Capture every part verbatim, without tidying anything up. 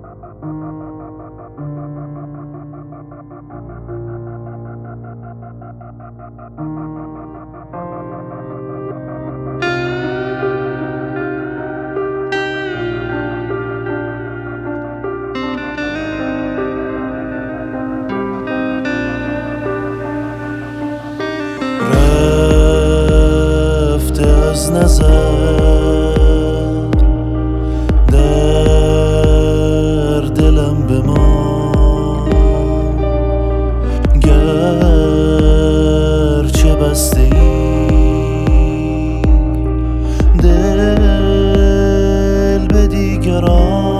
رفته از نظر در دلم به ما، گرچه بسته ای دل به دیگران.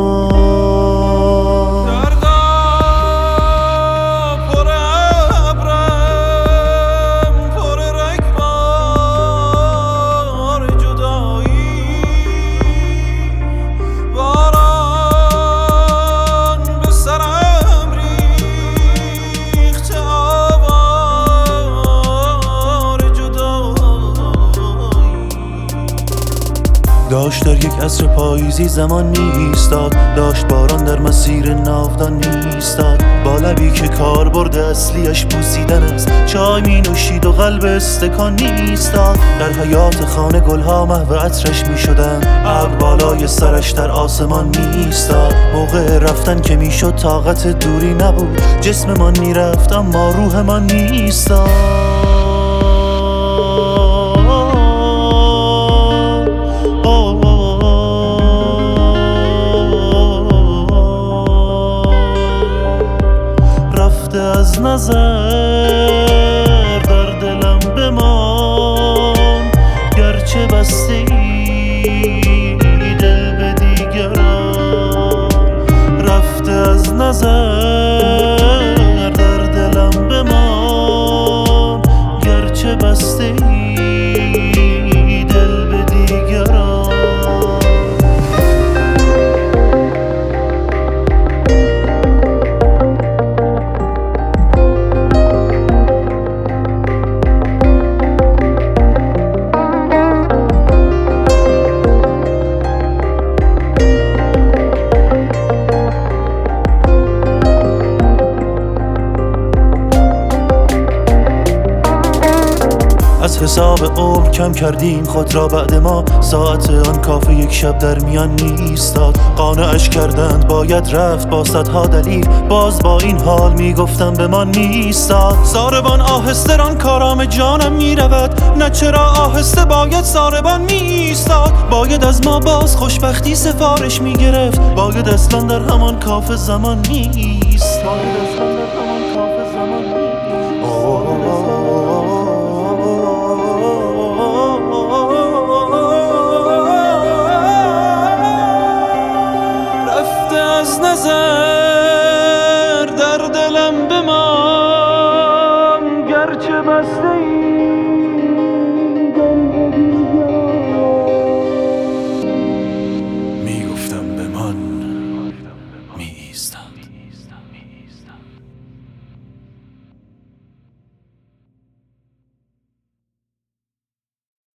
داشت در یک عصر پاییزی زمان می‌ایستاد، داشت باران در مسیر ناودان می‌ایستاد، با لبی که کاربرد اصلیش بوسیدن است چای می‌نوشید و قلب استکان می‌ایستاد. در حیاط خانه گل‌ها محو عطرش می‌شدند، ابر بالای سرش در آسمان می‌ایستاد. موقع رفتن که میشد طاقت دوری نبود، جسممان میرفت اما روحمان می‌ایستاد. از نظر در دلم بمان، گرچه بسته ای دل به دیگران. رفته از نظر در دلم بمان، گرچه بسته ای دل به دیگران. از حساب عمر کم کردیم خود را بعد ما، ساعت آن کافه یک شب در میان می‌ایستاد. قانعش کردند باید رفت با صدها دلیل، باز با این حال میگفتم به من می‌ایستاد. ساربان آهسته ران کارام جانم میرود، نه چرا آهسته باید ساربان می‌ایستاد. باید از ما باز خوشبختی سفارش میگرفت، باید اصلا در همان کافه زمان می‌ایستاد.